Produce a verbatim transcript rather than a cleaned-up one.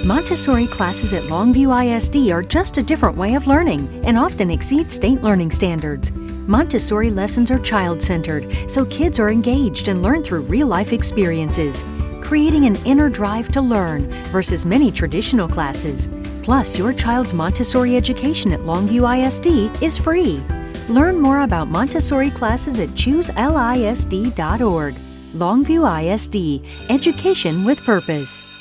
Montessori classes at Longview I S D are just a different way of learning and often exceed state learning standards. Montessori lessons are child-centered, so kids are engaged and learn through real-life experiences, creating an inner drive to learn versus many traditional classes. Plus, your child's Montessori education at Longview I S D is free. Learn more about Montessori classes at choose L I S D dot org. Longview I S D, education with purpose.